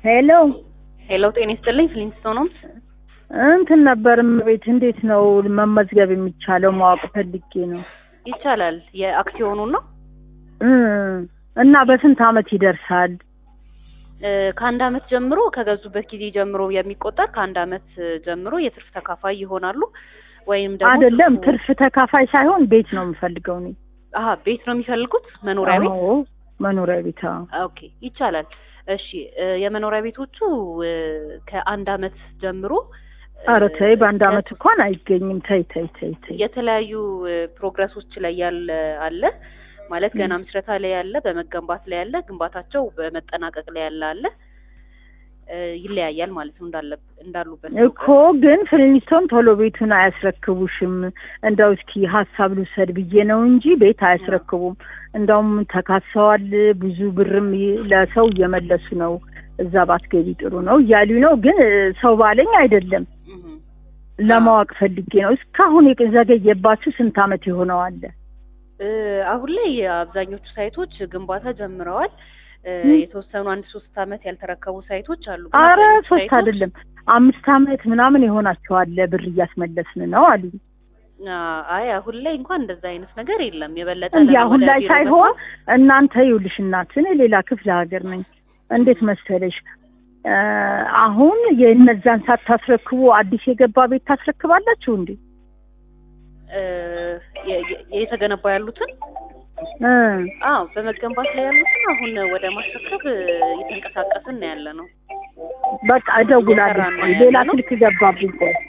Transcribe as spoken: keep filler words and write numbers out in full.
ሄሎ ሄሎ ጤና ይስጥልኝ ፍሊንስቶን ነው እንትን ነበርም ቤት እንዴት ነው መመዝገብ የሚቻለው ማወቅ ፈልጌ ነው። ይቻላል የአክሲዮኑ ነው እና በስንት አመት ይደርሳል? ከአንድ አመት ጀምሮ ከገዙበት ጊዜ ጀምሮ የሚቆጠር ከአንድ አመት ጀምሮ የትርፍ ተካፋይ ይሆናሉ። ወይም ደግሞ አይደለም ትርፍ ተካፋይ ሳይሆን ቤት ነው የምፈልገው ነው። አሃ ቤት ነው የሚፈልጉት? መኖሪያ ቤት? አዎ መኖሪያ ቤት። ኦኬ ይቻላል። እሺ የመኖሪያ ቤቶቹ ከአንድ አመት ጀምሮ አረ ተይ በአንድ አመት እንኳን አይገኝም። ተይ ተይ ተይ ተይ የተለያዩ ፕሮግረሶች ላይ ያለ አለ ማለት ገና ምስረታ ላይ ያለ በመገንባት ላይ ያለ ግንባታቸው በመጠናቀቅ ላይ ያለ አለ ይለያያል ማለት ነው እንዳለ እንዳሉበት እኮ ግን ፍሊንስቶን ቶሎ ቤቱን አያስረክቡሽም። እንደው እስኪ ሐሳብ ልውሰድ ብዬ ነው እንጂ ቤት አያስረክቡም። እንደውም ተካሰዋል ብዙ ብርም ለሰው እየመለሱ ነው። እዛ ባትገቢ ጥሩ ነው እያሉ ነው። ግን ሰው ባለኝ አይደለም ለማወቅ ፈልጌ ነው። እስካሁን የዘገየባችሁ ስንት አመት ይሆነዋል? አሁን ላይ አብዛኞቹ ሳይቶች ግንባታ ጀምረዋል። የተወሰኑ አንድ ሶስት አመት ያልተረከቡ ሳይቶች አሉ። አረ ሶስት አይደለም አምስት አመት ምናምን ይሆናቸዋል ብር እያስመለስን ነው አሉ። አይ አሁን ላይ እንኳን እንደዛ አይነት ነገር የለም። የበለጠ እንዴ አሁን ላይ ሳይሆን እናንተ ይውልሽ እናትን ሌላ ክፍለ ሀገር ነኝ እንዴት መሰለሽ አሁን የነዛን ሳታስረክቡ አዲስ የገባ ቤት ታስረክባላችሁ እንዴ? የተገነባ ያሉትን አዎ በመገንባት ላይ ያሉትን አሁን ወደ ማስረከብ እየተንቀሳቀስን ያለ ነው። በቃ እደውላለሁ። ሌላ ስልክ ገባብኝ።